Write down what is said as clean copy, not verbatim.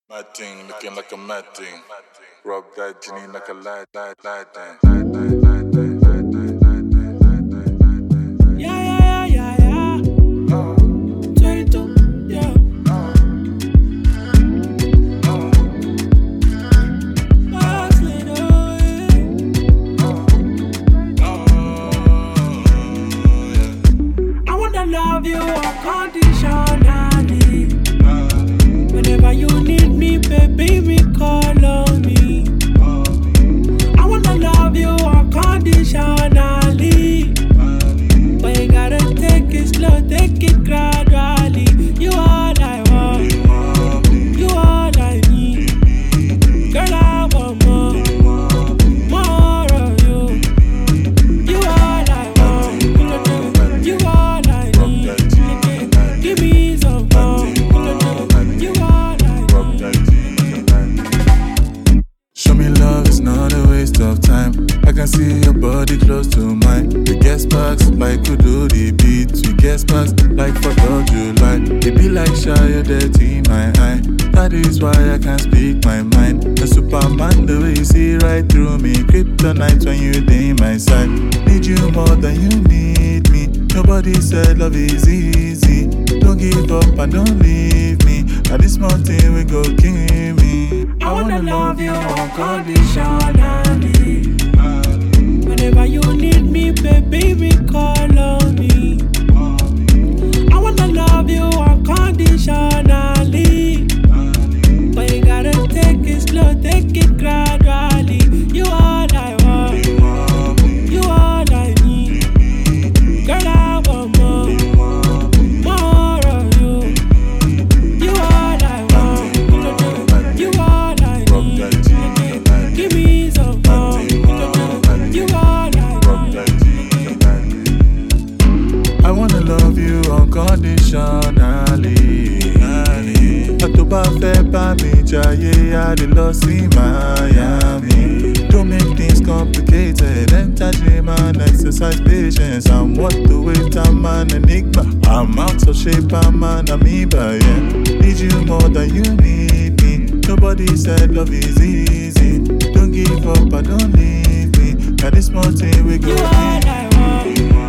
Mad thing, looking like a mad thing. Rub that genie like a light thing. Yeah. 22, yeah. Hustling away. I wanna love you unconditionally. Whenever you need me, baby, call on me. I wanna love you unconditionally. But you gotta take it slow, take it gradually. You all I want, you all I need. Girl, I want more of you. You all I want, you all I need. Give me some more, you all I need. Show me love, it's not a waste of time. I can see your body close to mine. We get sparks like we do the beats. We get sparks like 4th of July. It be like shy, dirty my eye. That is why I can't speak my mind. A Superman, the way you see right through me. Kryptonite when you day my side. Need you more than you need me. Nobody said love is easy. Don't give up and don't leave me. Now this mountain we go kill me. I wanna love you unconditionally. Whenever you need me, baby, call on me. I wanna love you unconditionally. But you gotta take it slow, take it gradually. You all I want, you all I need. Girl, I want more of you. You all I want, you all I need. Give me some more, you all I need. I wanna love you unconditionally. Atoba fẹ́ bá mi jayé, I dey lost in Miami. Don't make things complicated. Enter dream and exercise patience. I'm worth the wait, I'm an enigma. I'm out of shape, I'm an amoeba, yeah. Need you more than you need me. Nobody said love is easy. Don't give up and don't leave me. Now this mountain we go. You all I want.